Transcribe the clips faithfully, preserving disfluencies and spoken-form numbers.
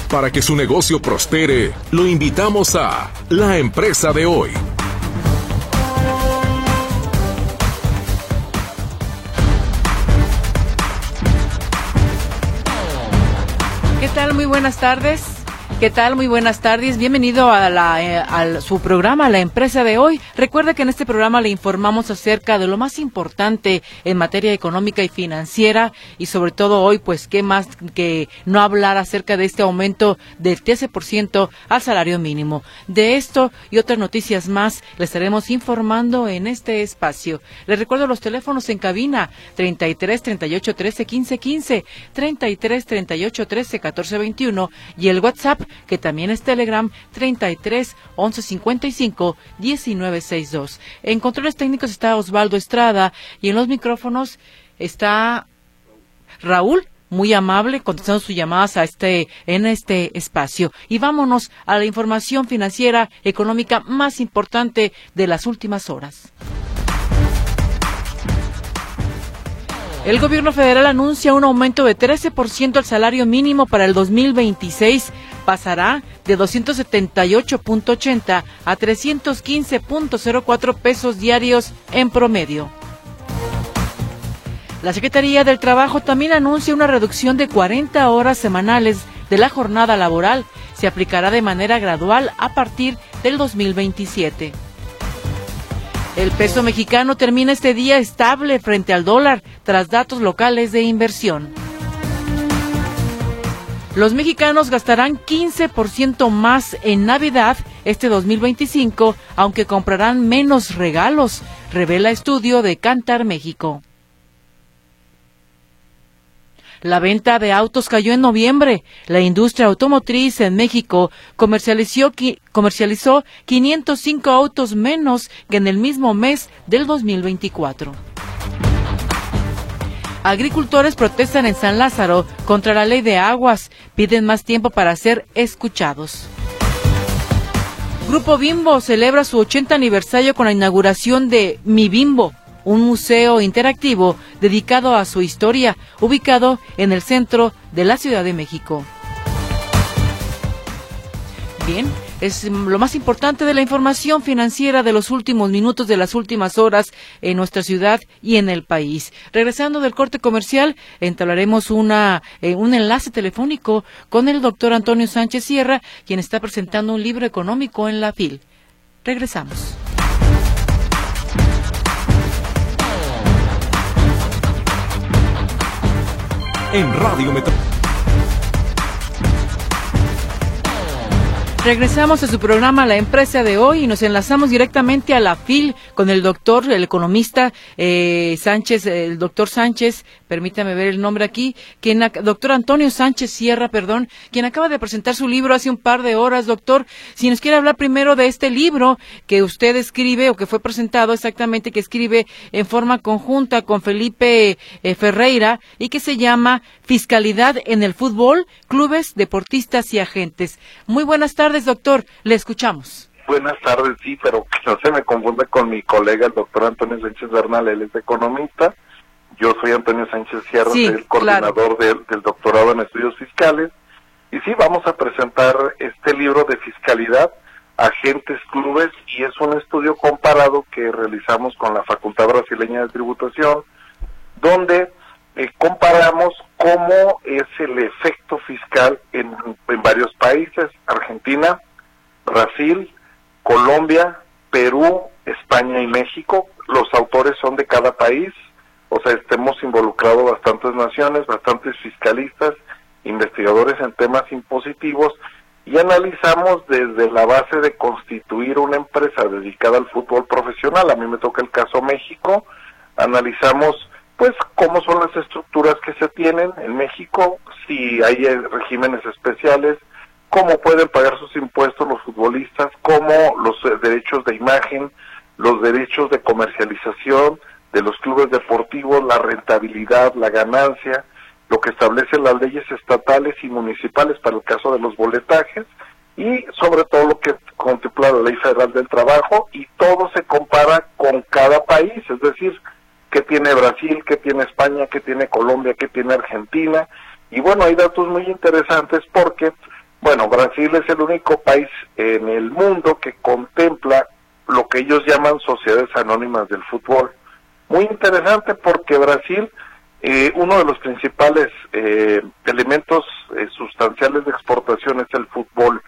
Para que su negocio prospere, lo invitamos a La Empresa de Hoy. ¿Qué tal? Muy buenas tardes. ¿Qué tal? Muy buenas tardes. Bienvenido a, la, eh, a su programa, La Empresa de Hoy. Recuerda que en este programa le informamos acerca de lo más importante en materia económica y financiera y sobre todo hoy, pues, qué más que no hablar acerca de este aumento del trece por ciento al salario mínimo. De esto y otras noticias más le estaremos informando en este espacio. Les recuerdo los teléfonos en cabina treinta y tres, treinta y ocho, trece, quince, quince, treinta y tres, treinta y ocho, trece, catorce, veintiuno y el WhatsApp, que también es Telegram, treinta y tres, once, cincuenta y cinco, diecinueve, sesenta y dos. En controles técnicos está Osvaldo Estrada y en los micrófonos está Raúl, muy amable, contestando sus llamadas a este, en este espacio. Y vámonos a la información financiera, económica más importante de las últimas horas. El gobierno federal anuncia un aumento de trece por ciento al salario mínimo para el dos mil veintiséis. Pasará de doscientos setenta y ocho punto ochenta a trescientos quince punto cero cuatro pesos diarios en promedio. La Secretaría del Trabajo también anuncia una reducción de cuarenta horas semanales de la jornada laboral. Se aplicará de manera gradual a partir del dos mil veintisiete. El peso mexicano termina este día estable frente al dólar tras datos locales de inversión. Los mexicanos gastarán quince por ciento más en Navidad este dos mil veinticinco, aunque comprarán menos regalos, revela estudio de Kantar México. La venta de autos cayó en noviembre. La industria automotriz en México comercializó, comercializó quinientos cinco autos menos que en el mismo mes del dos mil veinticuatro. Agricultores protestan en San Lázaro contra la ley de aguas. Piden más tiempo para ser escuchados. Grupo Bimbo celebra su ochenta aniversario con la inauguración de Mi Bimbo, un museo interactivo dedicado a su historia, ubicado en el centro de la Ciudad de México. Bien, es lo más importante de la información financiera de los últimos minutos, de las últimas horas en nuestra ciudad y en el país. Regresando del corte comercial, entablaremos una, eh, un enlace telefónico con el doctor Antonio Sánchez Sierra, quien está presentando un libro económico en la F I L. Regresamos. En Radio Metro. Regresamos a su programa La Empresa de Hoy y nos enlazamos directamente a la F I L con el doctor, el economista eh, Sánchez, el doctor Sánchez, permítame ver el nombre aquí, quien, doctor Antonio Sánchez Sierra, perdón, quien acaba de presentar su libro hace un par de horas. Doctor, si nos quiere hablar primero de este libro que usted escribe o que fue presentado exactamente, que escribe en forma conjunta con Felipe eh, Ferreira y que se llama Fiscalidad en el Fútbol, Clubes, Deportistas y Agentes. Muy buenas tardes, doctor, le escuchamos. Buenas tardes, sí, pero que no se me confunda con mi colega, el doctor Antonio Sánchez Bernal, él es economista, yo soy Antonio Sánchez Sierra, sí, soy el coordinador claro. del, del doctorado en estudios fiscales, y sí, vamos a presentar este libro de fiscalidad, agentes, clubes, y es un estudio comparado que realizamos con la Facultad Brasileña de Tributación, donde eh, comparamos cómo es el efecto fiscal en, en varios países, Argentina, Brasil, Colombia, Perú, España y México. Los autores son de cada país, o sea, hemos involucrado bastantes naciones, bastantes fiscalistas, investigadores en temas impositivos, y analizamos desde la base de constituir una empresa dedicada al fútbol profesional. A mí me toca el caso México. Analizamos pues cómo son las estructuras que se tienen en México, si hay regímenes especiales, cómo pueden pagar sus impuestos los futbolistas, cómo los eh, derechos de imagen, los derechos de comercialización de los clubes deportivos, la rentabilidad, la ganancia, lo que establecen las leyes estatales y municipales para el caso de los boletajes, y sobre todo lo que contempla la Ley Federal del Trabajo, y todo se compara con cada país, es decir, qué tiene Brasil, qué tiene España, qué tiene Colombia, qué tiene Argentina, y bueno, hay datos muy interesantes porque Bueno, Brasil es el único país en el mundo que contempla lo que ellos llaman sociedades anónimas del fútbol. Muy interesante porque Brasil, eh, uno de los principales eh, elementos eh, sustanciales de exportación es el fútbol.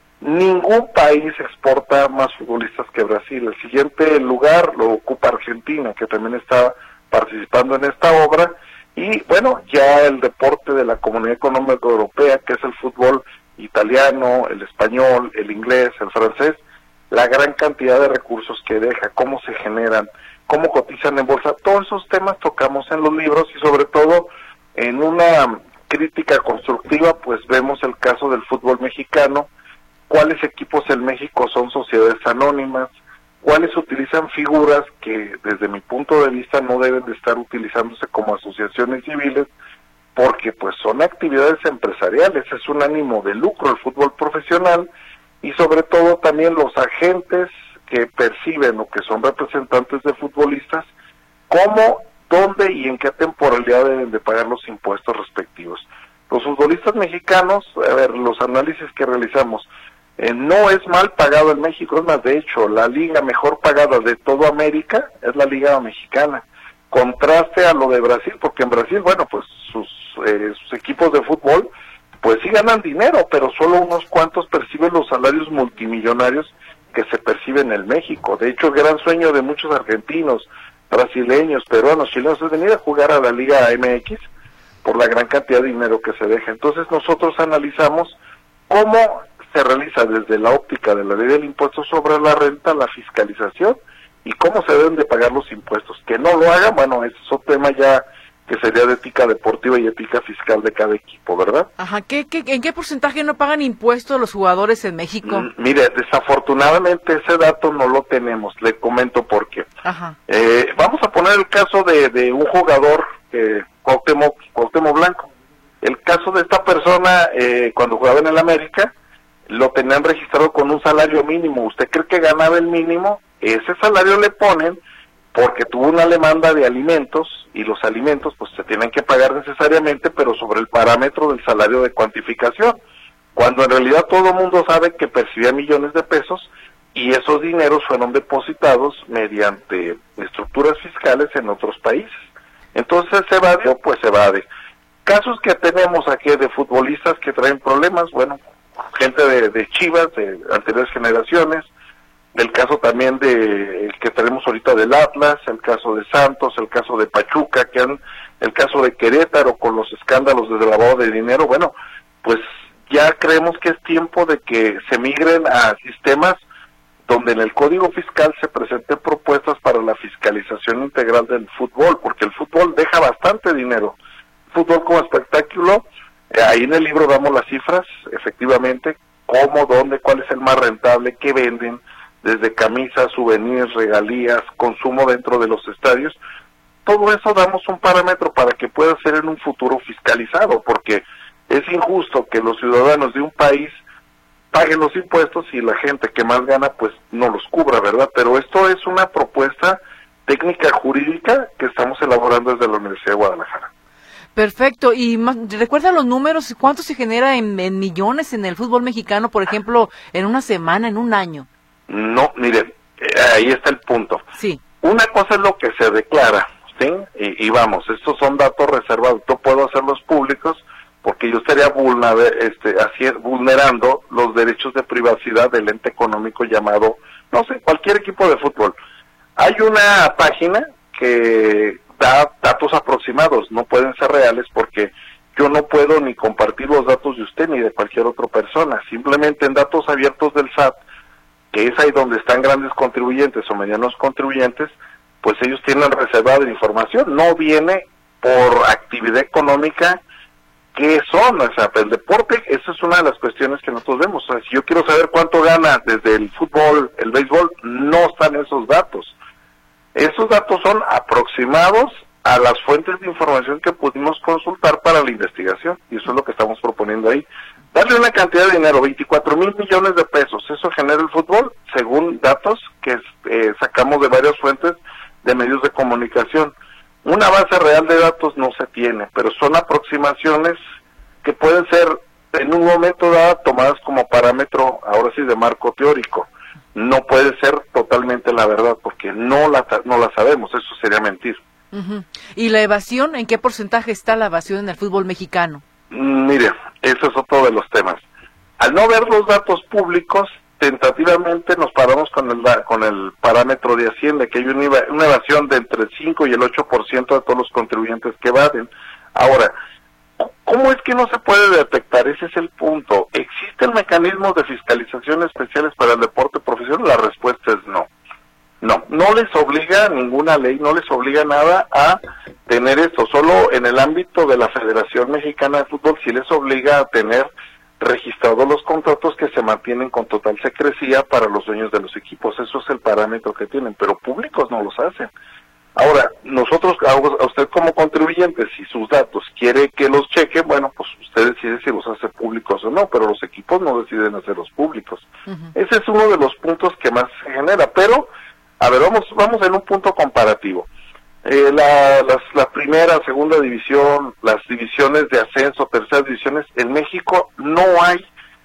Ningún país exporta más futbolistas que Brasil. El siguiente lugar lo ocupa Argentina, que también está participando en esta obra. Y bueno, ya el deporte de la Comunidad Económica Europea, que es el fútbol italiano, el español, el inglés, el francés, la gran cantidad de recursos que deja, cómo se generan, cómo cotizan en bolsa, todos esos temas tocamos en los libros y sobre todo en una crítica constructiva, pues vemos el caso del fútbol mexicano, cuáles equipos en México son sociedades anónimas, cuáles utilizan figuras que desde mi punto de vista no deben de estar utilizándose como asociaciones civiles, porque pues son actividades empresariales, es un ánimo de lucro el fútbol profesional, y sobre todo también los agentes que perciben o que son representantes de futbolistas, cómo, dónde y en qué temporalidad deben de pagar los impuestos respectivos. Los futbolistas mexicanos, a ver, los análisis que realizamos, eh, no es mal pagado en México, es más, de hecho, la liga mejor pagada de toda América es la liga mexicana. Contraste a lo de Brasil, porque en Brasil, bueno, pues sus, eh, sus equipos de fútbol, pues sí ganan dinero, pero solo unos cuantos perciben los salarios multimillonarios que se perciben en México. De hecho, el gran sueño de muchos argentinos, brasileños, peruanos, chilenos es venir a jugar a la Liga M X por la gran cantidad de dinero que se deja. Entonces nosotros analizamos cómo se realiza desde la óptica de la ley del impuesto sobre la renta, la fiscalización y cómo se deben de pagar los impuestos. Que no lo hagan, bueno, ese es otro tema ya que sería de ética deportiva y ética fiscal de cada equipo, ¿verdad? Ajá, ¿qué, qué, ¿en qué porcentaje no pagan impuestos los jugadores en México? Mm, mire, desafortunadamente ese dato no lo tenemos, le comento por qué. Ajá. Eh, vamos a poner el caso de, de un jugador, eh, Cuauhtémoc, Cuauhtémoc Blanco. El caso de esta persona, eh, cuando jugaba en el América, lo tenían registrado con un salario mínimo. ¿Usted cree que ganaba el mínimo? Ese salario le ponen porque tuvo una demanda de alimentos, y los alimentos pues se tienen que pagar necesariamente, pero sobre el parámetro del salario de cuantificación, cuando en realidad todo el mundo sabe que percibía millones de pesos, y esos dineros fueron depositados mediante estructuras fiscales en otros países. Entonces se evadió, pues se evade. Casos que tenemos aquí de futbolistas que traen problemas, bueno, gente de, de Chivas, de anteriores generaciones, del caso también de el que tenemos ahorita del Atlas, el caso de Santos, el caso de Pachuca, que han, el caso de Querétaro con los escándalos de lavado de dinero. Bueno, pues ya creemos que es tiempo de que se migren a sistemas donde en el Código Fiscal se presenten propuestas para la fiscalización integral del fútbol, porque el fútbol deja bastante dinero. Fútbol como espectáculo, eh, ahí en el libro damos las cifras, efectivamente, cómo, dónde, cuál es el más rentable, qué venden, desde camisas, souvenirs, regalías, consumo dentro de los estadios. Todo eso damos un parámetro para que pueda ser en un futuro fiscalizado, porque es injusto que los ciudadanos de un país paguen los impuestos y la gente que más gana pues no los cubra, ¿verdad? Pero esto es una propuesta técnica jurídica que estamos elaborando desde la Universidad de Guadalajara. Perfecto, y más, recuerda los números, ¿cuánto se genera en, en millones en el fútbol mexicano, por ejemplo, en una semana, en un año? No, miren, eh, ahí está el punto. Sí. Una cosa es lo que se declara, ¿sí? Y, y vamos, estos son datos reservados, yo puedo hacerlos públicos porque yo estaría vulner, este, así, vulnerando los derechos de privacidad del ente económico llamado, no sé, cualquier equipo de fútbol. Hay una página que da datos aproximados, no pueden ser reales porque yo no puedo ni compartir los datos de usted ni de cualquier otra persona, simplemente en datos abiertos del S A T, que es ahí donde están grandes contribuyentes o medianos contribuyentes, pues ellos tienen reservada la información, no viene por actividad económica que son, o sea, el deporte, esa es una de las cuestiones que nosotros vemos. O sea, si yo quiero saber cuánto gana desde el fútbol, el béisbol, no están esos datos. Esos datos son aproximados a las fuentes de información que pudimos consultar para la investigación, y eso es lo que estamos proponiendo ahí. Darle una cantidad de dinero, veinticuatro mil millones de pesos, eso genera el fútbol, según datos que eh, sacamos de varias fuentes de medios de comunicación. Una base real de datos no se tiene, pero son aproximaciones que pueden ser en un momento dado tomadas como parámetro, ahora sí, de marco teórico. No puede ser totalmente la verdad, porque no la, no la sabemos, eso sería mentir. Uh-huh. ¿Y la evasión? ¿En qué porcentaje está la evasión en el fútbol mexicano? Mm, mire, eso es otro de los temas. Al no ver los datos públicos, tentativamente nos paramos con el con el parámetro de Hacienda, que hay una, una evasión de entre el cinco y el ocho por ciento de todos los contribuyentes que evaden. Ahora, ¿cómo es que no se puede detectar? Ese es el punto. ¿Existen mecanismos de fiscalización especiales para el deporte profesional? La respuesta es no. No, no les obliga ninguna ley, no les obliga nada a tener esto. Solo en el ámbito de la Federación Mexicana de Fútbol sí les obliga a tener registrados los contratos que se mantienen con total secrecía para los dueños de los equipos. Eso es el parámetro que tienen, pero públicos no los hacen. Ahora, nosotros, a usted como contribuyente, si sus datos quiere que los cheque, bueno, pues usted decide si los hace públicos o no, pero los equipos no deciden hacerlos públicos. Uh-huh. Ese es uno de los puntos que más se genera, pero, a ver, vamos vamos en un punto comparativo. Eh, la, las, la primera, segunda división, las divisiones de ascenso, terceras divisiones, en México no hay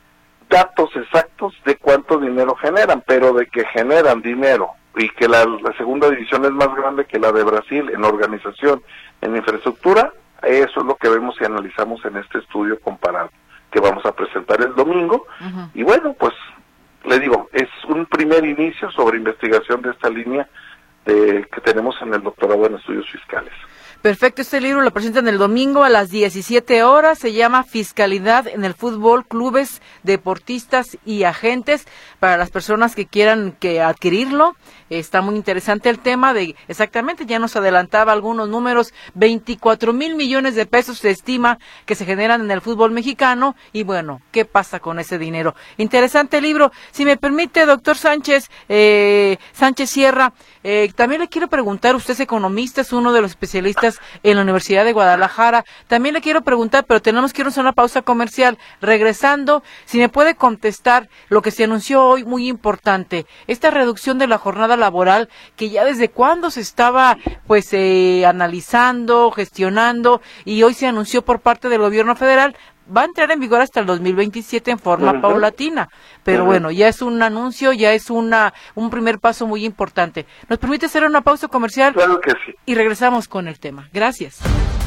datos exactos de cuánto dinero generan, pero de que generan dinero y que la, la segunda división es más grande que la de Brasil en organización, en infraestructura, eso es lo que vemos y analizamos en este estudio comparado que vamos a presentar el domingo. Uh-huh. Y bueno, pues le digo, es un primer inicio sobre investigación de esta línea de, que tenemos en el doctorado en estudios fiscales. Perfecto, este libro lo presentan el domingo a las diecisiete horas, se llama Fiscalidad en el Fútbol, Clubes, Deportistas y Agentes, para las personas que quieran que adquirirlo. Está muy interesante el tema de, exactamente, ya nos adelantaba algunos números, veinticuatro mil millones de pesos se estima que se generan en el fútbol mexicano, y bueno, ¿qué pasa con ese dinero? Interesante libro. Si me permite, doctor Sánchez, eh, Sánchez Sierra, eh, también le quiero preguntar, usted es economista, es uno de los especialistas en la Universidad de Guadalajara, también le quiero preguntar, pero tenemos que irnos a una pausa comercial. Regresando, si me puede contestar lo que se anunció hoy, muy importante, esta reducción de la jornada laboral, que ya desde cuándo se estaba pues eh, analizando, gestionando, y hoy se anunció por parte del gobierno federal. Va a entrar en vigor hasta el dos mil veintisiete en forma uh-huh. paulatina, pero uh-huh. bueno, ya es un anuncio, ya es una un primer paso muy importante. ¿Nos permite hacer una pausa comercial? Claro que sí. Y regresamos con el tema. Gracias.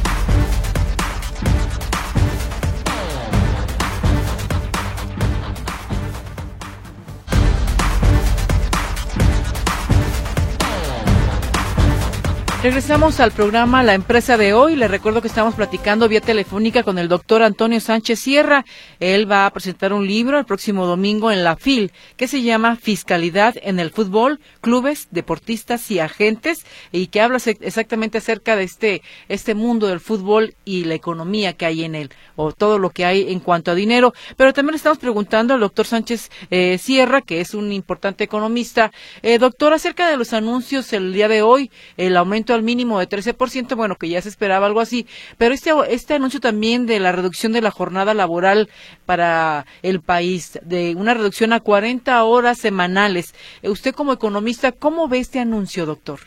Regresamos al programa La Empresa de Hoy. Les recuerdo que estamos platicando vía telefónica con el doctor Antonio Sánchez Sierra. Él va a presentar un libro el próximo domingo en la F I L que se llama Fiscalidad en el Fútbol, Clubes, Deportistas y Agentes, y que habla exactamente acerca de este este mundo del fútbol y la economía que hay en él, o todo lo que hay en cuanto a dinero. Pero también le estamos preguntando al doctor Sánchez eh, Sierra, que es un importante economista. Eh, doctor, acerca de los anuncios el día de hoy, el aumento al mínimo de trece por ciento, bueno, que ya se esperaba algo así, pero este este anuncio también de la reducción de la jornada laboral para el país, de una reducción a cuarenta horas semanales. Usted como economista, ¿cómo ve este anuncio, doctor?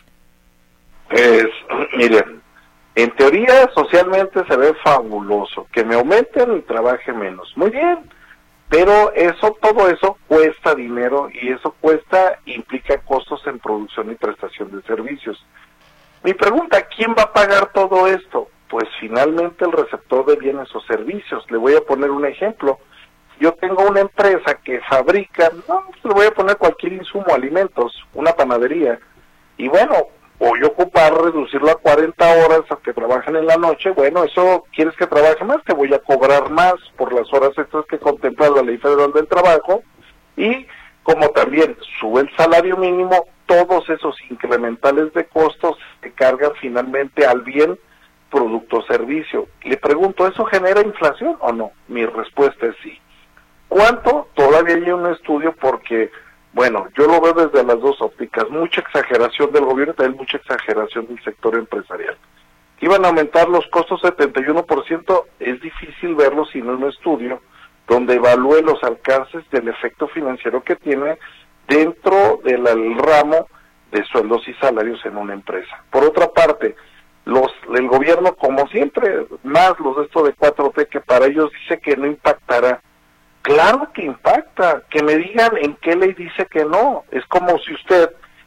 Pues, mire, en teoría socialmente se ve fabuloso, que me aumenten y trabaje menos, muy bien, pero eso, todo eso cuesta dinero, y eso cuesta, implica costos en producción y prestación de servicios. Mi pregunta, ¿quién va a pagar todo esto? Pues finalmente el receptor de bienes o servicios. Le voy a poner un ejemplo. Yo tengo una empresa que fabrica, no, le voy a poner cualquier insumo, alimentos, una panadería, y bueno, voy a ocupar reducirlo a cuarenta horas a que trabajen en la noche. Bueno, eso, ¿quieres que trabaje más? Te voy a cobrar más por las horas extras que contempla la Ley Federal del Trabajo, y como también sube el salario mínimo, todos esos incrementales de costos se cargan finalmente al bien producto o servicio. Le pregunto, ¿eso genera inflación o no? Mi respuesta es sí. ¿Cuánto? Todavía hay un estudio, porque, bueno, yo lo veo desde las dos ópticas, mucha exageración del gobierno y también mucha exageración del sector empresarial. Iban a aumentar los costos setenta y uno por ciento, es difícil verlo sin un estudio donde evalúe los alcances del efecto financiero que tiene dentro del ramo de sueldos y salarios en una empresa. Por otra parte, los el gobierno, como siempre, más los de esto de cuatro T, que para ellos dice que no impactará. Claro que impacta, que me digan en qué ley dice que no. Es como si usted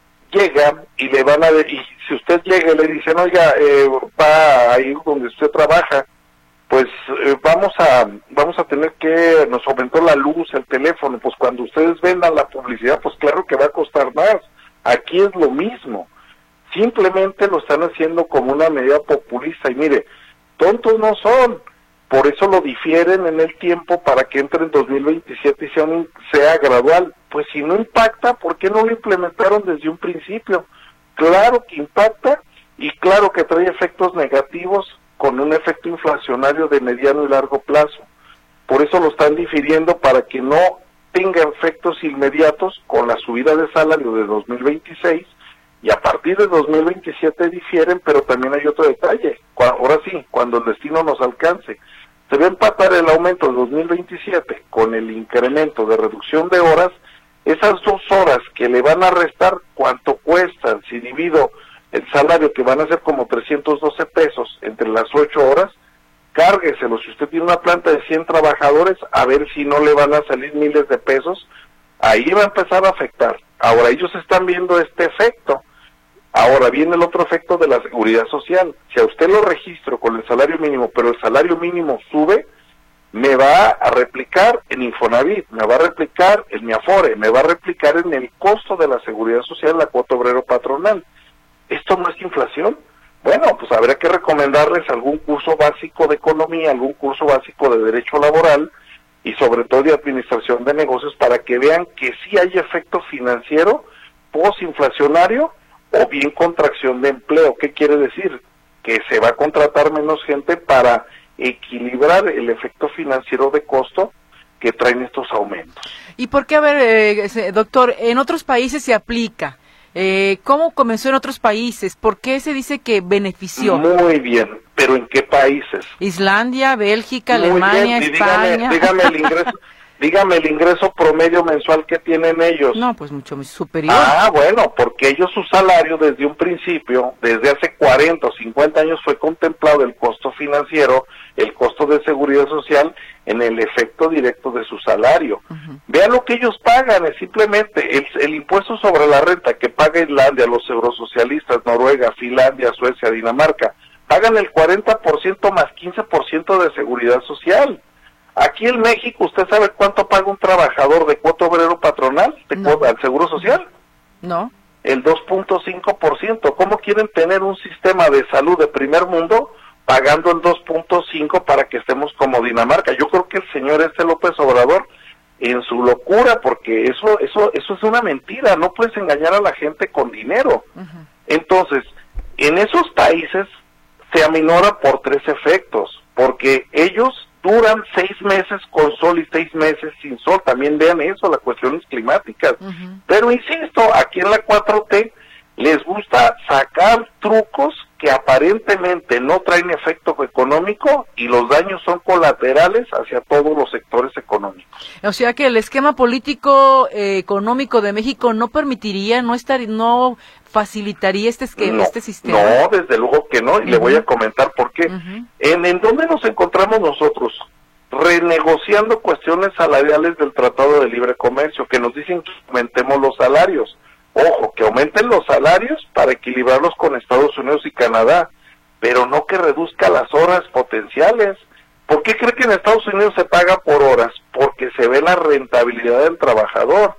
llega y le van a y si usted llega y le dicen, oiga, eh, va ahí donde usted trabaja, pues eh, vamos a vamos a tener que, nos aumentó la luz, el teléfono, pues cuando ustedes vendan la publicidad, pues claro que va a costar más. Aquí es lo mismo, simplemente lo están haciendo como una medida populista, y mire, tontos no son, por eso lo difieren en el tiempo para que entre en dos mil veintisiete y sea, un, sea gradual. Pues si no impacta, ¿por qué no lo implementaron desde un principio? Claro que impacta, y claro que trae efectos negativos, con un efecto inflacionario de mediano y largo plazo. Por eso lo están difiriendo, para que no tenga efectos inmediatos con la subida de salario de dos mil veintiséis, y a partir de dos mil veintisiete difieren, pero también hay otro detalle. Ahora sí, cuando el destino nos alcance, se va a empatar el aumento de dos mil veintisiete con el incremento de reducción de horas. Esas dos horas que le van a restar, ¿cuánto cuestan? Si divido el salario, que van a ser como trescientos doce pesos entre las ocho horas, cárgueselo. Si usted tiene una planta de cien trabajadores, a ver si no le van a salir miles de pesos. Ahí va a empezar a afectar. Ahora, ellos están viendo este efecto. Ahora viene el otro efecto de la seguridad social. Si a usted lo registro con el salario mínimo, pero el salario mínimo sube, me va a replicar en Infonavit, me va a replicar en mi Afore, me va a replicar en el costo de la seguridad social, la cuota obrero patronal. ¿Esto no es inflación? Bueno, pues habrá que recomendarles algún curso básico de economía, algún curso básico de derecho laboral y sobre todo de administración de negocios, para que vean que sí hay efecto financiero postinflacionario o bien contracción de empleo. ¿Qué quiere decir? Que se va a contratar menos gente para equilibrar el efecto financiero de costo que traen estos aumentos. ¿Y por qué, a ver, eh, doctor, en otros países se aplica? Eh, ¿Cómo comenzó en otros países? ¿Por qué se dice que benefició? Muy bien, pero ¿en qué países? Islandia, Bélgica, Muy Alemania, bien. Y España. Dígame, dígame el ingreso. Dígame el ingreso promedio mensual que tienen ellos. No, pues mucho superior. Ah, bueno, porque ellos su salario desde un principio, desde hace cuarenta o cincuenta años, fue contemplado el costo financiero, el costo de seguridad social, en el efecto directo de su salario. Uh-huh. Vean lo que ellos pagan, es simplemente el, el impuesto sobre la renta que paga Islandia, los eurosocialistas, Noruega, Finlandia, Suecia, Dinamarca, pagan el cuarenta por ciento más quince por ciento de seguridad social. Aquí en México, ¿usted sabe cuánto paga un trabajador de cuota obrero patronal de no. cuota, al Seguro Social? No. El dos punto cinco por ciento. ¿Cómo quieren tener un sistema de salud de primer mundo pagando el dos punto cinco por ciento para que estemos como Dinamarca? Yo creo que el señor este López Obrador, en su locura, porque eso eso eso es una mentira, no puedes engañar a la gente con dinero. Uh-huh. Entonces, en esos países se aminora por tres efectos, porque ellos duran seis meses con sol y seis meses sin sol. También vean eso, las cuestiones climáticas. Uh-huh. Pero insisto, aquí en la cuatro T les gusta sacar trucos que aparentemente no traen efecto económico y los daños son colaterales hacia todos los sectores económicos. O sea que el esquema político eh, económico de México no permitiría, no estar, no facilitaría este esquema, no, este sistema. No, desde luego que no, y uh-huh. le voy a comentar por qué. Uh-huh. En, ¿En dónde nos encontramos nosotros? Renegociando cuestiones salariales del Tratado de Libre Comercio, que nos dicen que aumentemos los salarios. Ojo, que aumenten los salarios para equilibrarlos con Estados Unidos y Canadá, pero no que reduzca las horas potenciales. ¿Por qué cree que en Estados Unidos se paga por horas? Porque se ve la rentabilidad del trabajador.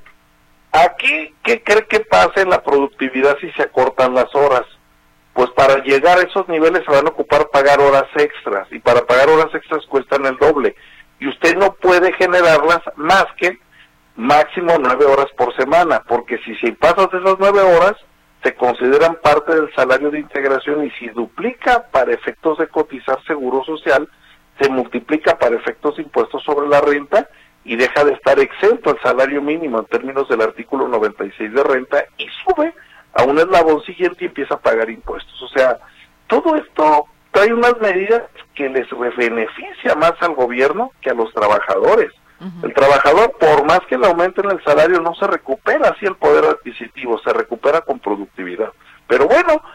Aquí, ¿qué cree que pasa en la productividad si se acortan las horas? Pues para llegar a esos niveles se van a ocupar pagar horas extras, y para pagar horas extras cuestan el doble, y usted no puede generarlas más que máximo nueve horas por semana, porque si se pasas de esas nueve horas, se consideran parte del salario de integración, y si duplica para efectos de cotizar seguro social, se multiplica para efectos de impuestos sobre la renta, y deja de estar exento el salario mínimo en términos del artículo noventa y seis de renta, y sube a un eslabón siguiente y empieza a pagar impuestos. O sea, todo esto trae unas medidas que les beneficia más al gobierno que a los trabajadores. Uh-huh. El trabajador, por más que le aumenten el salario, no se recupera así el poder adquisitivo, se recupera con productividad. Pero bueno,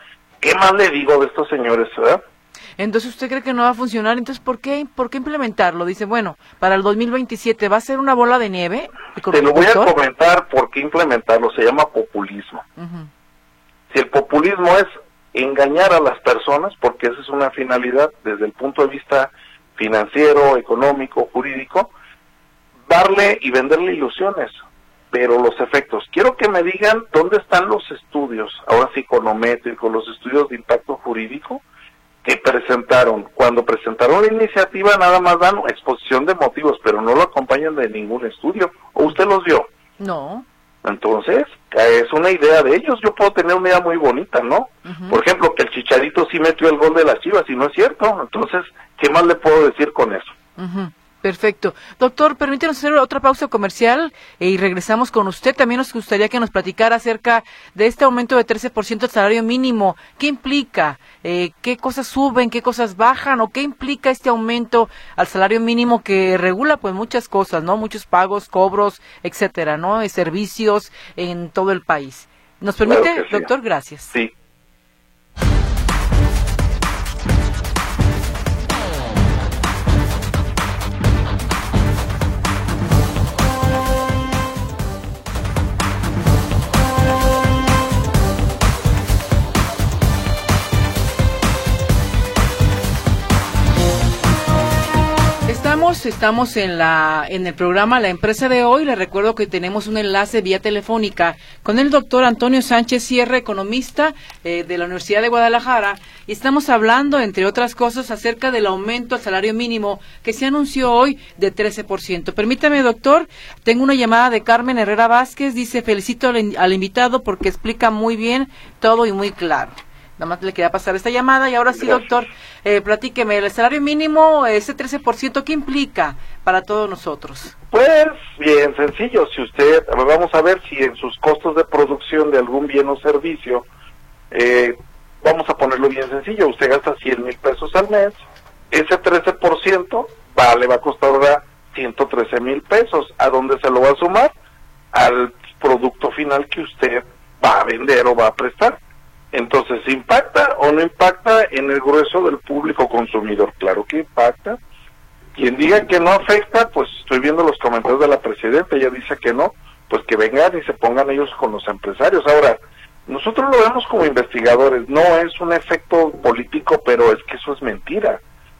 ¿qué más le digo de estos señores, verdad? Entonces, ¿usted cree que no va a funcionar? Entonces, ¿por qué, por qué implementarlo? Dice, bueno, para el dos mil veintisiete, ¿va a ser una bola de nieve? Te lo voy a comentar por qué implementarlo. Se llama populismo. Uh-huh. Si el populismo es engañar a las personas, porque esa es una finalidad desde el punto de vista financiero, económico, jurídico, darle y venderle ilusiones, pero los efectos. Quiero que me digan dónde están los estudios, ahora sí econométricos, los estudios de impacto jurídico, que presentaron. Cuando presentaron la iniciativa nada más dan exposición de motivos, pero no lo acompañan de ningún estudio. ¿O usted los vio? No. Entonces, es una idea de ellos. Yo puedo tener una idea muy bonita, ¿no? Uh-huh. Por ejemplo, que el Chicharito sí metió el gol de las Chivas, y no es cierto. Entonces, ¿qué más le puedo decir con eso? Uh-huh. Perfecto. Doctor, permítanos hacer otra pausa comercial eh, y regresamos con usted. También nos gustaría que nos platicara acerca de este aumento de trece por ciento del salario mínimo. ¿Qué implica? Eh, ¿Qué cosas suben? ¿Qué cosas bajan? ¿O qué implica este aumento al salario mínimo que regula pues muchas cosas, ¿no? Muchos pagos, cobros, etcétera, ¿no? Servicios en todo el país. ¿Nos permite, claro que sí, doctor? Gracias. Sí. Estamos en la en el programa La Empresa de Hoy. Les recuerdo que tenemos un enlace vía telefónica con el doctor Antonio Sánchez Sierra, economista eh, de la Universidad de Guadalajara, y estamos hablando, entre otras cosas, acerca del aumento al salario mínimo que se anunció hoy de trece por ciento. Permítame, doctor, tengo una llamada de Carmen Herrera Vázquez, dice, felicito al, al invitado porque explica muy bien todo y muy claro. Nada más le quería pasar esta llamada y ahora sí, doctor, eh, platíqueme, el salario mínimo, ese trece por ciento, ¿qué implica para todos nosotros? Pues bien sencillo, si usted, vamos a ver si en sus costos de producción de algún bien o servicio, eh, vamos a ponerlo bien sencillo, usted gasta cien mil pesos al mes, ese trece por ciento va, le va a costar ahora ciento trece mil pesos, ¿a dónde se lo va a sumar? Al producto final que usted va a vender o va a prestar. Entonces, ¿impacta o no impacta en el grueso del público consumidor? Claro que impacta. Quien diga que no afecta, pues estoy viendo los comentarios de la presidenta, ella dice que no, pues que vengan y se pongan ellos con los empresarios. Ahora, nosotros lo vemos como investigadores, no es un efecto político, pero es que eso es mentira.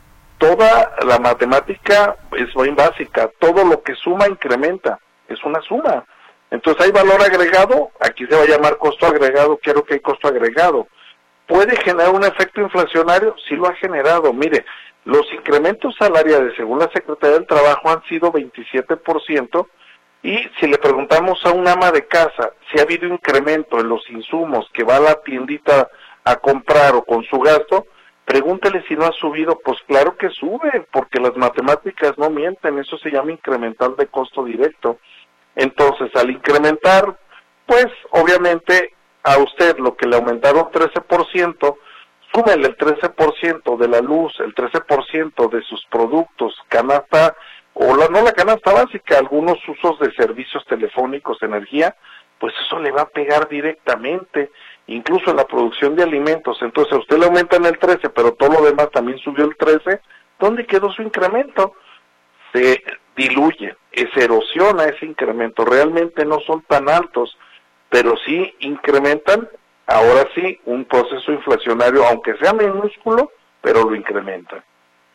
Toda la matemática es muy básica, todo lo que suma incrementa, es una suma. Entonces hay valor agregado, aquí se va a llamar costo agregado, quiero que hay costo agregado. ¿Puede generar un efecto inflacionario? Sí lo ha generado. Mire, los incrementos salariales según la Secretaría del Trabajo han sido veintisiete por ciento y si le preguntamos a un ama de casa si ha habido incremento en los insumos que va a la tiendita a comprar o con su gasto, pregúntele si no ha subido. Pues claro que sube, porque las matemáticas no mienten, eso se llama incremental de costo directo. Entonces, al incrementar, pues, obviamente, a usted lo que le aumentaron trece por ciento, súmele el trece por ciento de la luz, el trece por ciento de sus productos, canasta, o la, no la canasta básica, algunos usos de servicios telefónicos, energía, pues eso le va a pegar directamente, incluso en la producción de alimentos. Entonces, a usted le aumentan el trece, pero todo lo demás también subió el trece, ¿dónde quedó su incremento? Se diluye, se erosiona ese incremento, realmente no son tan altos, pero sí incrementan, ahora sí, un proceso inflacionario, aunque sea minúsculo, pero lo incrementan.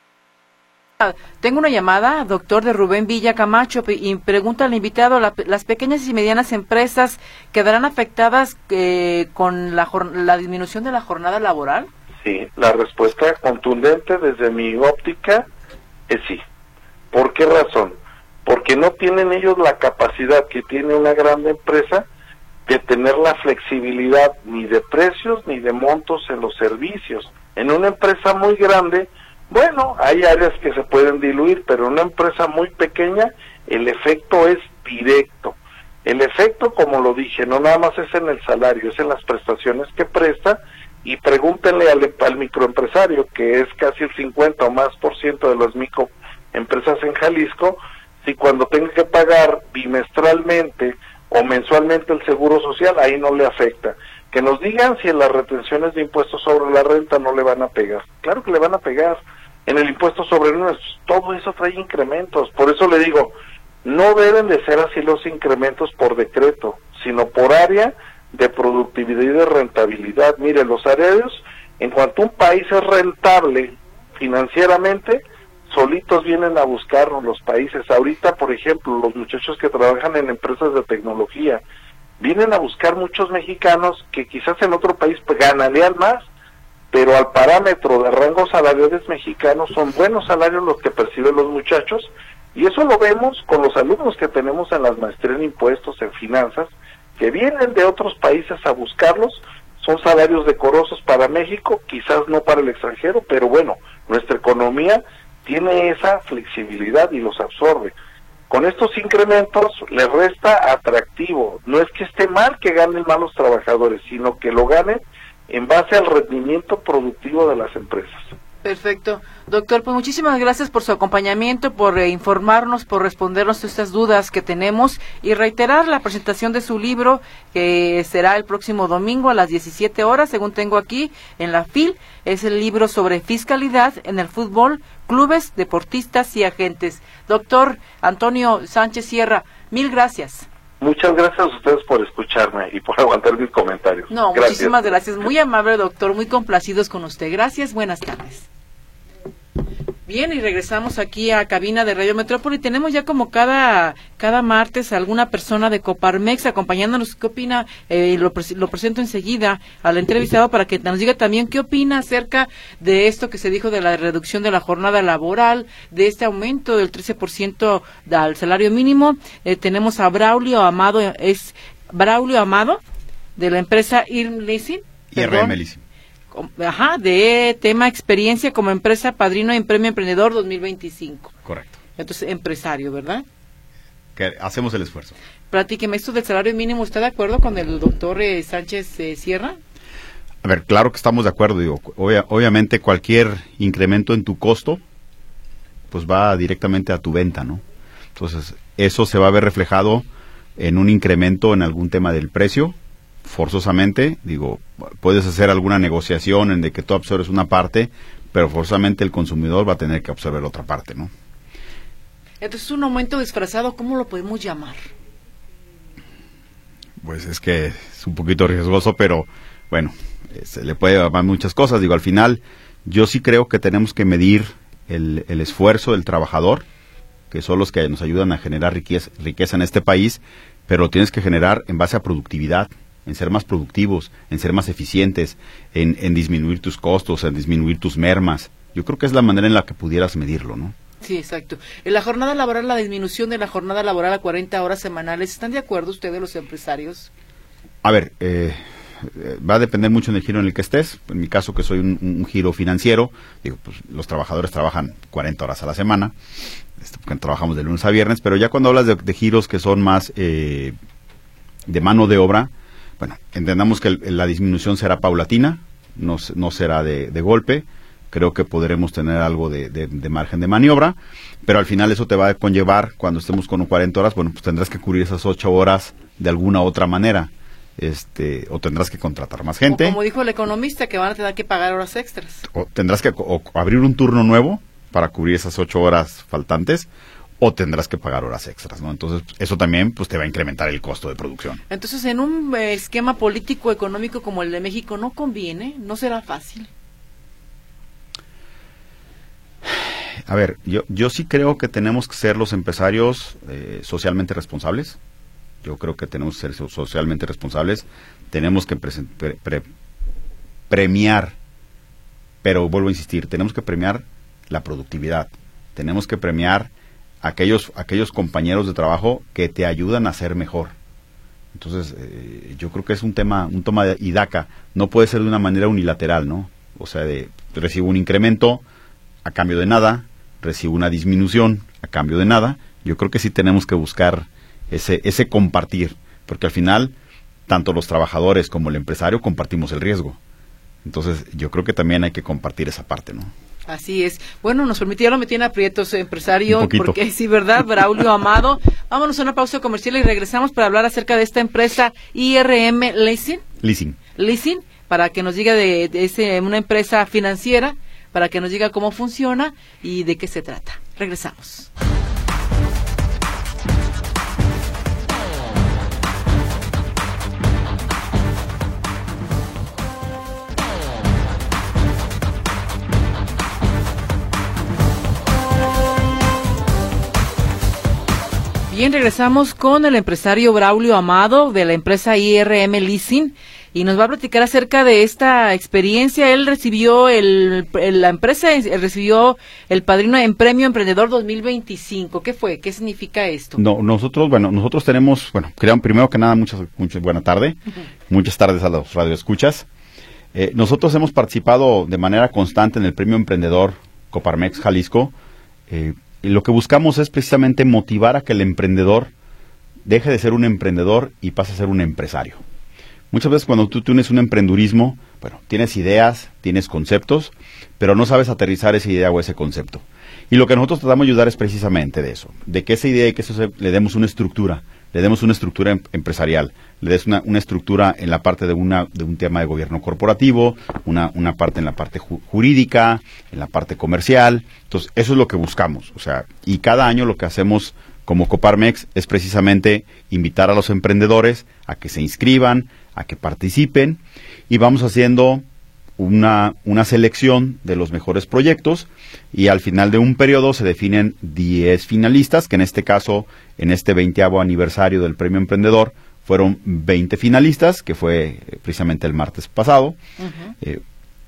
Tengo una llamada, doctor, de Rubén Villa Camacho, y pregunta al invitado, ¿la, las pequeñas y medianas empresas quedarán afectadas eh, con la, la disminución de la jornada laboral? Sí, la respuesta contundente desde mi óptica es sí. ¿Por qué razón? Porque no tienen ellos la capacidad que tiene una gran empresa de tener la flexibilidad ni de precios ni de montos en los servicios. En una empresa muy grande, bueno, hay áreas que se pueden diluir, pero en una empresa muy pequeña el efecto es directo. El efecto, como lo dije, no nada más es en el salario, es en las prestaciones que presta, y pregúntenle al, al microempresario, que es casi el cincuenta o más por ciento de las microempresas en Jalisco, si cuando tenga que pagar bimestralmente o mensualmente el seguro social, ahí no le afecta. Que nos digan si en las retenciones de impuestos sobre la renta no le van a pegar. Claro que le van a pegar. En el impuesto sobre nóminas, todo eso trae incrementos. Por eso le digo, no deben de ser así los incrementos por decreto, sino por área de productividad y de rentabilidad. Mire, los áreas, en cuanto un país es rentable financieramente, solitos vienen a buscarnos los países. Ahorita, por ejemplo, los muchachos que trabajan en empresas de tecnología, vienen a buscar muchos mexicanos que quizás en otro país pues, ganarían más, pero al parámetro de rangos salariales mexicanos son buenos salarios los que perciben los muchachos, y eso lo vemos con los alumnos que tenemos en las maestrías en impuestos, en finanzas, que vienen de otros países a buscarlos. Son salarios decorosos para México, quizás no para el extranjero, pero bueno, nuestra economía tiene esa flexibilidad y los absorbe. Con estos incrementos le resta atractivo. No es que esté mal que ganen más los trabajadores, sino que lo ganen en base al rendimiento productivo de las empresas. Perfecto. Doctor, pues muchísimas gracias por su acompañamiento, por eh, informarnos, por respondernos estas dudas que tenemos y reiterar la presentación de su libro que será el próximo domingo a las diecisiete horas, según tengo aquí en la F I L. Es el libro sobre fiscalidad en el fútbol, clubes, deportistas y agentes. Doctor Antonio Sánchez Sierra, mil gracias. Muchas gracias a ustedes por escucharme y por aguantar mis comentarios. No, gracias. Muchísimas gracias. Muy amable, doctor. Muy complacidos con usted. Gracias. Buenas tardes. Bien, y regresamos aquí a cabina de Radio Metrópoli. Tenemos ya como cada cada martes alguna persona de Coparmex acompañándonos. ¿Qué opina? Eh, lo, lo presento enseguida al entrevistado para que nos diga también qué opina acerca de esto que se dijo de la reducción de la jornada laboral, de este aumento del trece por ciento al salario mínimo. Eh, tenemos a Braulio Amado, es Braulio Amado de la empresa I R M Leasing. I R M Leasing. Ajá, de tema experiencia como empresa padrino en Premio Emprendedor dos mil veinticinco. Correcto. Entonces, empresario, ¿verdad? Que hacemos el esfuerzo. Platíqueme, esto del salario mínimo, ¿está de acuerdo con el doctor eh, Sánchez eh, Sierra? A ver, claro que estamos de acuerdo. Digo, obvia, obviamente cualquier incremento en tu costo, pues va directamente a tu venta, ¿no? Entonces, eso se va a ver reflejado en un incremento en algún tema del precio, forzosamente. Digo, puedes hacer alguna negociación en de que tú absorbes una parte, pero forzosamente el consumidor va a tener que absorber otra parte, ¿no? Entonces, un aumento disfrazado, ¿cómo lo podemos llamar? Pues es que es un poquito riesgoso, pero bueno, eh, se le puede llamar muchas cosas. Digo, al final, yo sí creo que tenemos que medir el, el esfuerzo del trabajador, que son los que nos ayudan a generar riqueza, riqueza en este país, pero lo tienes que generar en base a productividad, en ser más productivos, en ser más eficientes, en, en disminuir tus costos, en disminuir tus mermas. Yo creo que es la manera en la que pudieras medirlo, ¿no? Sí, exacto. En la jornada laboral, la disminución de la jornada laboral a cuarenta horas semanales, ¿están de acuerdo ustedes, los empresarios? A ver, eh, va a depender mucho del giro en el que estés. En mi caso, que soy un, un giro financiero, digo, pues los trabajadores trabajan cuarenta horas a la semana, este, porque trabajamos de lunes a viernes, pero ya cuando hablas de, de giros que son más eh, de mano de obra, bueno, entendamos que el, la disminución será paulatina, no, no será de, de golpe. Creo que podremos tener algo de, de, de margen de maniobra, pero al final eso te va a conllevar, cuando estemos con cuarenta horas, bueno, pues tendrás que cubrir esas ocho horas de alguna otra manera, este, o tendrás que contratar más gente. O como dijo el economista, que van a tener que pagar horas extras. O tendrás que o, abrir un turno nuevo para cubrir esas ocho horas faltantes, o tendrás que pagar horas extras, ¿no? Entonces, eso también pues te va a incrementar el costo de producción. Entonces, en un eh, esquema político económico como el de México, ¿no conviene? ¿No será fácil? A ver, yo, yo sí creo que tenemos que ser los empresarios eh, socialmente responsables. Yo creo que tenemos que ser socialmente responsables. Tenemos que pre, pre, pre, premiar, pero vuelvo a insistir, tenemos que premiar la productividad. Tenemos que premiar aquellos aquellos compañeros de trabajo que te ayudan a ser mejor. Entonces, eh, yo creo que es un tema, un toma de idaca. No puede ser de una manera unilateral, ¿no? O sea, de recibo un incremento a cambio de nada, recibo una disminución a cambio de nada. Yo creo que sí tenemos que buscar ese ese compartir, porque al final tanto los trabajadores como el empresario compartimos el riesgo. Entonces, yo creo que también hay que compartir esa parte, ¿no? Así es. Bueno, nos permitieron, me tiene aprietos, empresario, porque sí, ¿verdad? Braulio Amado. Vámonos a una pausa comercial y regresamos para hablar acerca de esta empresa I R M Leasing. Leasing. Leasing, para que nos diga de, de ese, una empresa financiera, para que nos diga cómo funciona y de qué se trata. Regresamos. Bien, regresamos con el empresario Braulio Amado de la empresa I R M Leasing y nos va a platicar acerca de esta experiencia. Él recibió, el, el la empresa recibió el Padrino en Premio Emprendedor dos mil veinticinco. ¿Qué fue? ¿Qué significa esto? No, nosotros, bueno, nosotros tenemos, bueno, crean, primero que nada, muchas, muchas, buena tarde, uh-huh. muchas tardes a los radioescuchas. Eh, nosotros hemos participado de manera constante en el Premio Emprendedor Coparmex Jalisco. Eh, Y lo que buscamos es precisamente motivar a que el emprendedor deje de ser un emprendedor y pase a ser un empresario. Muchas veces cuando tú tienes un emprendurismo, bueno, tienes ideas, tienes conceptos, pero no sabes aterrizar esa idea o ese concepto. Y lo que nosotros tratamos de ayudar es precisamente de eso, de que esa idea y que eso se, le demos una estructura, le demos una estructura em- empresarial, le des una, una estructura en la parte de una de un tema de gobierno corporativo, una, una parte en la parte ju- jurídica, en la parte comercial. Entonces, eso es lo que buscamos. O sea, y cada año lo que hacemos como Coparmex es precisamente invitar a los emprendedores a que se inscriban, a que participen, y vamos haciendo una, una selección de los mejores proyectos, y al final de un periodo se definen diez finalistas, que en este caso, en este veinteavo aniversario del Premio Emprendedor, fueron veinte finalistas, que fue eh, precisamente el martes pasado, uh-huh. eh,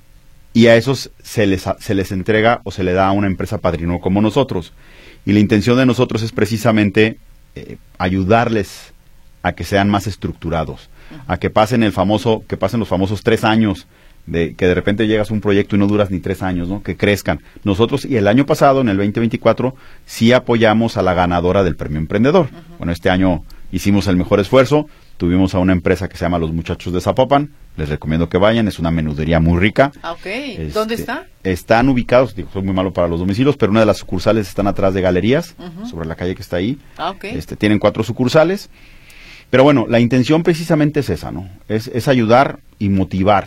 y a esos se les, se les entrega o se le da a una empresa padrino como nosotros. Y la intención de nosotros es precisamente eh, ayudarles a que sean más estructurados, uh-huh. a que pasen el famoso, que pasen los famosos tres años, de que de repente llegas a un proyecto y no duras ni tres años, ¿no? Que crezcan. Nosotros, y el año pasado, en el veinte veinticuatro, sí apoyamos a la ganadora del Premio Emprendedor. Uh-huh. Bueno, este año hicimos el mejor esfuerzo, tuvimos a una empresa que se llama Los Muchachos de Zapopan, les recomiendo que vayan, es una menudería muy rica. Ok, este, ¿dónde está? Están ubicados, digo, soy muy malo para los domicilios, pero una de las sucursales están atrás de Galerías, uh-huh. sobre la calle que está ahí. Ah, okay. Este, tienen cuatro sucursales, pero bueno, la intención precisamente es esa, ¿no? Es, es ayudar y motivar,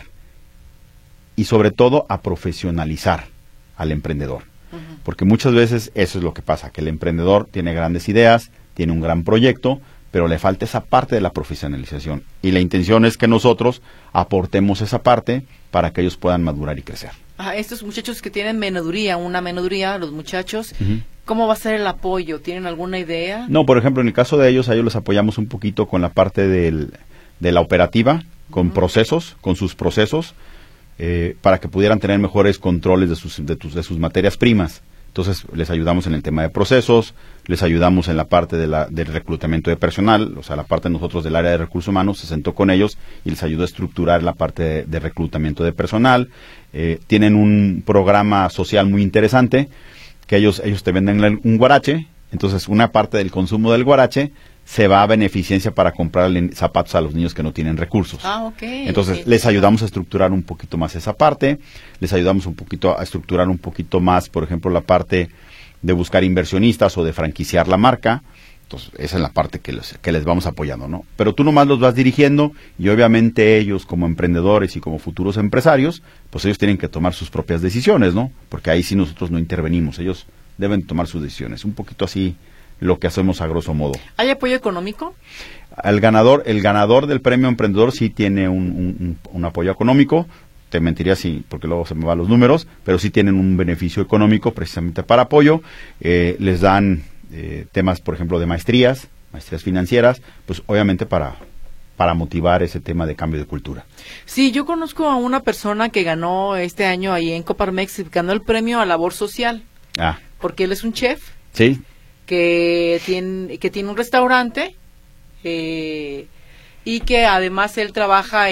y sobre todo a profesionalizar al emprendedor, uh-huh. porque muchas veces eso es lo que pasa, que el emprendedor tiene grandes ideas, tiene un gran proyecto, pero le falta esa parte de la profesionalización, y la intención es que nosotros aportemos esa parte para que ellos puedan madurar y crecer. Ah, estos muchachos que tienen menudería, una menudería, los muchachos, uh-huh. ¿cómo va a ser el apoyo? ¿Tienen alguna idea? No, por ejemplo, en el caso de ellos, a ellos les apoyamos un poquito con la parte del, de la operativa, con uh-huh. procesos, con sus procesos, eh, para que pudieran tener mejores controles de sus, de, tus, de sus materias primas. Entonces, les ayudamos en el tema de procesos, les ayudamos en la parte de la, del reclutamiento de personal, o sea, la parte de nosotros del área de recursos humanos se sentó con ellos y les ayudó a estructurar la parte de, de reclutamiento de personal. Eh, tienen un programa social muy interesante, que ellos, ellos te venden un guarache, entonces una parte del consumo del guarache se va a beneficencia para comprarle zapatos a los niños que no tienen recursos. Ah, okay. Entonces, Okay. les ayudamos a estructurar un poquito más esa parte, les ayudamos un poquito a estructurar un poquito más, por ejemplo, la parte de buscar inversionistas o de franquiciar la marca. Entonces, esa es la parte que les, que les vamos apoyando, ¿no? Pero tú nomás los vas dirigiendo y obviamente ellos, como emprendedores y como futuros empresarios, pues ellos tienen que tomar sus propias decisiones, ¿no? Porque ahí sí nosotros no intervenimos, ellos deben tomar sus decisiones. Un poquito así lo que hacemos a grosso modo. ¿Hay apoyo económico? El ganador, el ganador del Premio Emprendedor sí tiene un, un, un apoyo económico. Te mentiría si, porque luego se me van los números, pero sí tienen un beneficio económico precisamente para apoyo. Eh, les dan eh, temas, por ejemplo, de maestrías, maestrías financieras, pues obviamente para, para motivar ese tema de cambio de cultura. Sí, yo conozco a una persona que ganó este año ahí en Coparmex, ganó el premio a labor social. Ah. Porque él es un chef. Sí. que tiene que tiene un restaurante eh, y que además él trabaja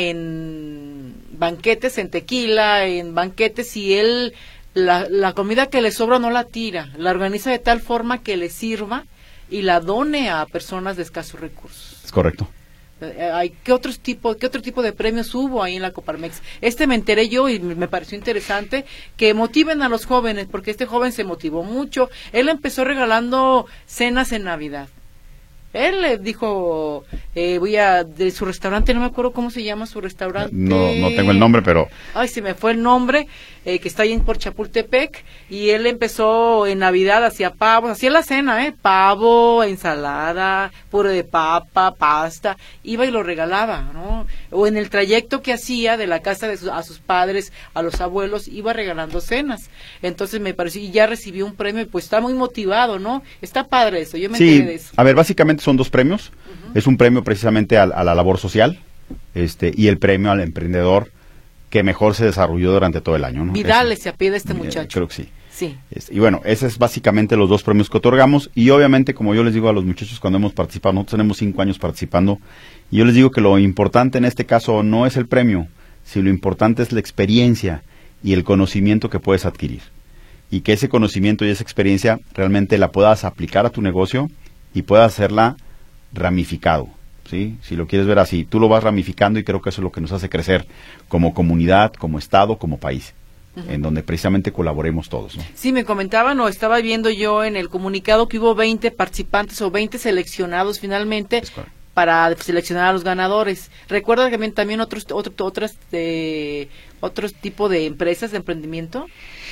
en banquetes, en tequila, en banquetes, y él la, la comida que le sobra no la tira, la organiza de tal forma que le sirva y la done a personas de escasos recursos. Es correcto. Hay, ¿qué otros tipo, qué otro tipo de premios hubo ahí en la Coparmex? Este me enteré yo y me pareció interesante, que motiven a los jóvenes, porque este joven se motivó mucho. Él empezó regalando cenas en Navidad Él le dijo, eh, voy a, de su restaurante, no me acuerdo cómo se llama su restaurante. No, no tengo el nombre, pero... Ay, se me fue el nombre, eh, que está ahí en por Chapultepec, y él empezó en Navidad, hacía pavos, hacía la cena, ¿eh? Pavo, ensalada, puré de papa, pasta, iba y lo regalaba, ¿no? O en el trayecto que hacía de la casa de su, a sus padres, a los abuelos, iba regalando cenas. Entonces me pareció, y ya recibió un premio, pues está muy motivado, ¿no? Está padre eso, yo me sí, enteré de eso. A ver, básicamente son dos premios. Uh-huh. Es un premio precisamente a, a la labor social, este, y el premio al emprendedor que mejor se desarrolló durante todo el año, ¿no? Vidal se apellida este muchacho. Creo que sí. Sí. Este, y bueno, ese es básicamente los dos premios que otorgamos, y obviamente, como yo les digo a los muchachos cuando hemos participado, nosotros tenemos cinco años participando, y yo les digo que lo importante en este caso no es el premio, sino lo importante es la experiencia y el conocimiento que puedes adquirir. Y que ese conocimiento y esa experiencia realmente la puedas aplicar a tu negocio y puedas hacerla ramificado, ¿sí? Si lo quieres ver así, tú lo vas ramificando, y creo que eso es lo que nos hace crecer como comunidad, como estado, como país, uh-huh. en donde precisamente colaboremos todos, ¿no? Sí, me comentaban, o estaba viendo yo en el comunicado que hubo veinte participantes o veinte seleccionados finalmente para seleccionar a los ganadores. Recuerda que también, también otros otro, otras de, otros tipo de empresas de emprendimiento.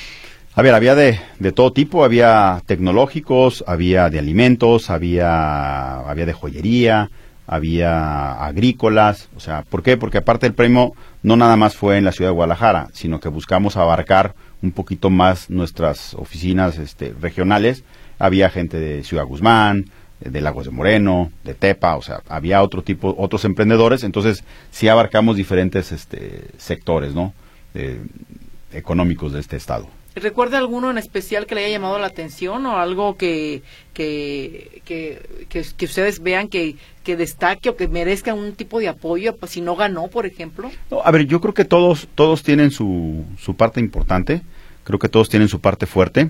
A ver, había de, de todo tipo, había tecnológicos, había de alimentos, había, había de joyería, había agrícolas, o sea, ¿por qué? Porque aparte el premio no nada más fue en la ciudad de Guadalajara, sino que buscamos abarcar un poquito más nuestras oficinas este, regionales. Había gente de Ciudad Guzmán, de Lagos de Moreno, de Tepa, o sea, había otro tipo, otros emprendedores, entonces sí abarcamos diferentes este, sectores, ¿no? Eh, económicos de este estado. ¿Recuerda alguno en especial que le haya llamado la atención, o algo que que que, que, que ustedes vean que, que destaque o que merezca un tipo de apoyo, pues, si no ganó, por ejemplo? No, a ver, yo creo que todos todos tienen su, su parte importante, creo que todos tienen su parte fuerte,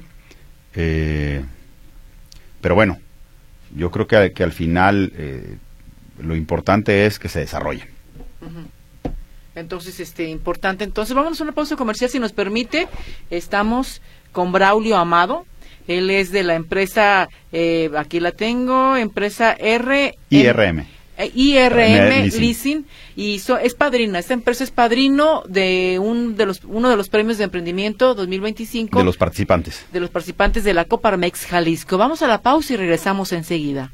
eh, pero bueno, yo creo que, que al final eh, lo importante es que se desarrollen. Uh-huh. Entonces, este, importante. Entonces, vamos a una pausa comercial, si nos permite. Estamos con Braulio Amado. Él es de la empresa, eh, aquí la tengo, empresa R... I R M. Eh, I R M Leasing. Leasing. Y so, es padrina. Esta empresa es padrino de un de los uno de los premios de emprendimiento dos mil veinticinco. De los participantes. De los participantes de la Coparmex Jalisco. Vamos a la pausa y regresamos enseguida.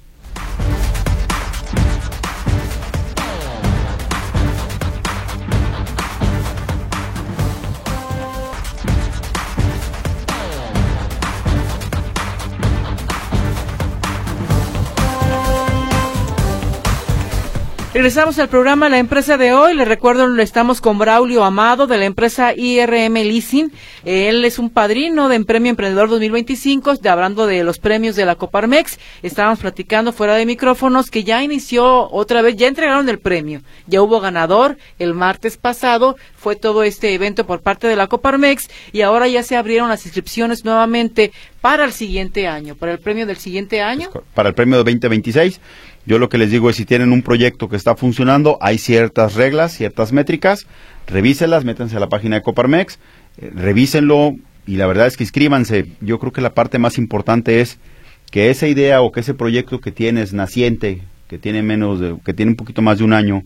Regresamos al programa La Empresa de Hoy. Les recuerdo, estamos con Braulio Amado de la empresa I R M Leasing. Él es un padrino de Premio Emprendedor dos mil veinticinco, de, hablando de los premios de la Coparmex. Estábamos platicando fuera de micrófonos que ya inició otra vez, ya entregaron el premio. Ya hubo ganador el martes pasado, fue todo este evento por parte de la Coparmex, y ahora ya se abrieron las inscripciones nuevamente para el siguiente año, para el premio del siguiente año. Para el premio de veinte veintiséis. Yo lo que les digo es, si tienen un proyecto que está funcionando, hay ciertas reglas, ciertas métricas, revísenlas, métanse a la página de Coparmex, eh, revísenlo, y la verdad es que inscríbanse. Yo creo que la parte más importante es que esa idea o que ese proyecto que tienes naciente, que tiene menos de, que tiene un poquito más de un año,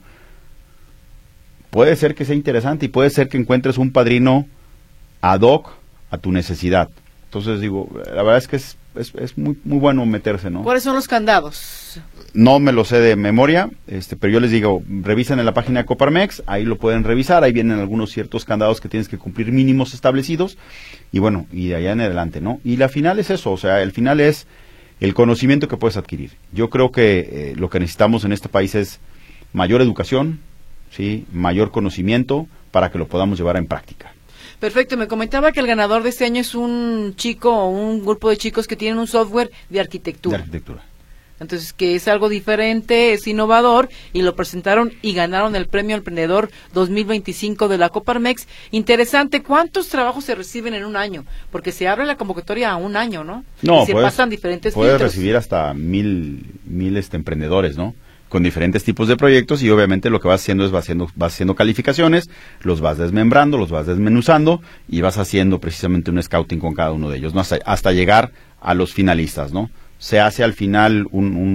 puede ser que sea interesante y puede ser que encuentres un padrino ad hoc a tu necesidad. Entonces digo, la verdad es que es, es, es muy, muy bueno meterse, ¿no? ¿Cuáles son los candados? No me lo sé de memoria, este, pero yo les digo, revisen en la página de Coparmex, ahí lo pueden revisar, ahí vienen algunos ciertos candados que tienes que cumplir, mínimos establecidos, y bueno, y de allá en adelante, ¿no? Y la final es eso, o sea, el final es el conocimiento que puedes adquirir. Yo creo que eh, lo que necesitamos en este país es mayor educación, ¿sí? Mayor conocimiento para que lo podamos llevar en práctica. Perfecto, me comentaba que el ganador de este año es un chico o un grupo de chicos que tienen un software de arquitectura. De arquitectura. Entonces, que es algo diferente, es innovador, y lo presentaron y ganaron el Premio Emprendedor dos mil veinticinco de la Coparmex. Interesante, ¿cuántos trabajos se reciben en un año? Porque se abre la convocatoria a un año, ¿no? No, y se puedes, pasan diferentes puedes filtros. recibir hasta mil, mil este, emprendedores, ¿no? Con diferentes tipos de proyectos, y obviamente lo que vas haciendo es vas haciendo, vas haciendo calificaciones, los vas desmembrando, los vas desmenuzando, y vas haciendo precisamente un scouting con cada uno de ellos, ¿no? Hasta, hasta llegar a los finalistas, ¿no? Se hace al final un, un,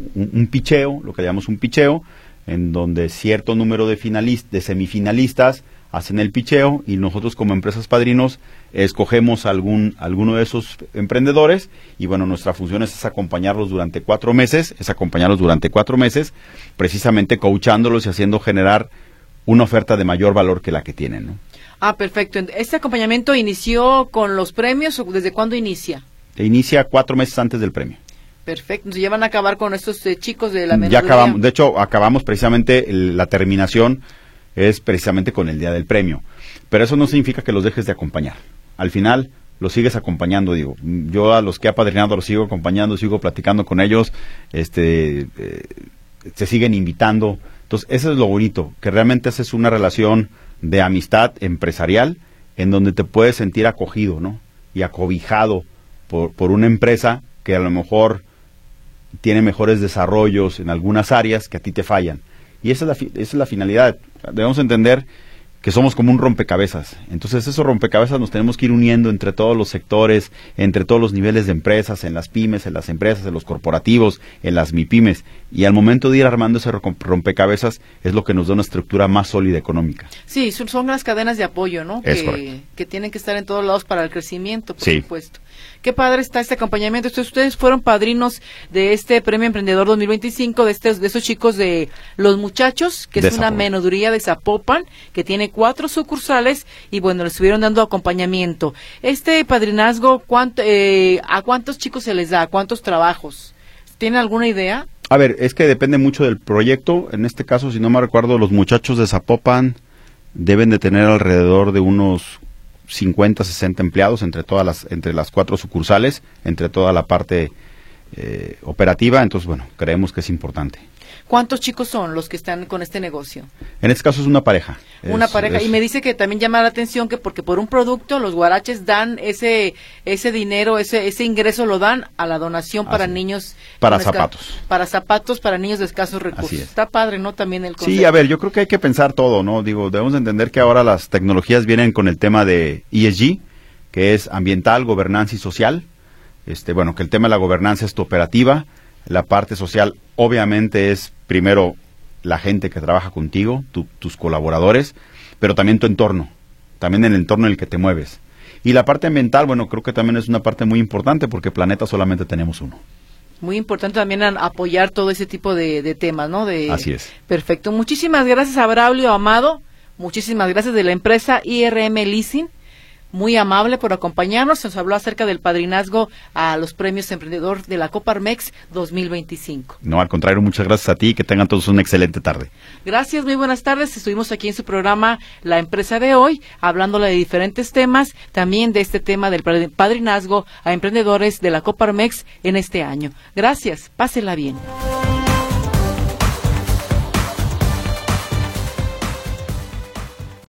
un, un picheo, lo que llamamos un picheo, en donde cierto número de finalistas, de semifinalistas hacen el picheo y nosotros como empresas padrinos escogemos algún alguno de esos emprendedores y bueno, nuestra función es, es acompañarlos durante cuatro meses, es acompañarlos durante cuatro meses, precisamente coachándolos y haciendo generar una oferta de mayor valor que la que tienen, ¿no? Ah, perfecto. ¿Este acompañamiento inició con los premios o desde cuándo inicia? Inicia cuatro meses antes del premio. Perfecto. Entonces ya van a acabar con estos eh, chicos de la menor Ya acabamos, de hecho, acabamos precisamente, el, la terminación es precisamente con el día del premio. Pero eso no significa que los dejes de acompañar. Al final, los sigues acompañando, digo. Yo a los que he apadrinado los sigo acompañando, sigo platicando con ellos, este, eh, se siguen invitando. Entonces, eso es lo bonito, que realmente haces una relación de amistad empresarial en donde te puedes sentir acogido, ¿no? Y acobijado por, por una empresa que a lo mejor tiene mejores desarrollos en algunas áreas que a ti te fallan. Y esa es la, esa es la finalidad. Debemos entender que somos como un rompecabezas. Entonces, esos rompecabezas nos tenemos que ir uniendo entre todos los sectores, entre todos los niveles de empresas, en las pymes, en las empresas, en los corporativos, en las MIPYMES. Y al momento de ir armando ese rompecabezas es lo que nos da una estructura más sólida económica. Sí, son, son las cadenas de apoyo, ¿no? Es que, correcto. que tienen que estar en todos lados para el crecimiento, por sí. supuesto. Qué padre está este acompañamiento. Ustedes, ustedes fueron padrinos de este Premio Emprendedor dos mil veinticinco, de estos, de esos chicos de Los Muchachos, que de es una Zapopan. menudería de Zapopan, que tiene cuatro sucursales y bueno, les estuvieron dando acompañamiento. Este padrinazgo, ¿cuánto, eh, ¿a cuántos chicos se les da? ¿A cuántos trabajos? ¿Tienen alguna idea? A ver, es que depende mucho del proyecto. En este caso, si no me recuerdo, los muchachos de Zapopan deben de tener alrededor de unos cincuenta, sesenta empleados entre todas las, entre las cuatro sucursales, entre toda la parte eh, operativa. Entonces, bueno, creemos que es importante. ¿Cuántos chicos son los que están con este negocio? En este caso es una pareja. Una es, pareja. es... Y me dice que también llama la atención que porque por un producto los guaraches dan ese ese dinero, ese ese ingreso lo dan a la donación para Así. niños. Para zapatos. Para zapatos, para niños de escasos recursos. Así es. Está padre, ¿no? También el concepto. Sí, a ver, yo creo que hay que pensar todo, ¿no? Digo, debemos entender que ahora las tecnologías vienen con el tema de E S G, que es ambiental, gobernanza y social. Este, bueno, que el tema de la gobernanza es tu operativa. La parte social, obviamente, es primero la gente que trabaja contigo, tu, tus colaboradores, pero también tu entorno, también el entorno en el que te mueves. Y la parte ambiental, bueno, creo que también es una parte muy importante porque planeta solamente tenemos uno. Muy importante también a, apoyar todo ese tipo de, de temas, ¿no? De, Así es. Perfecto. Muchísimas gracias a Braulio Amado, muchísimas gracias de la empresa I R M Leasing. Muy amable por acompañarnos. Nos habló acerca del padrinazgo a los premios Emprendedor de la Coparmex dos mil veinticinco. No, al contrario, muchas gracias a ti y que tengan todos una excelente tarde. Gracias, muy buenas tardes. Estuvimos aquí en su programa La Empresa de Hoy, hablándole de diferentes temas, también de este tema del padrinazgo a emprendedores de la Coparmex en este año. Gracias, pásela bien.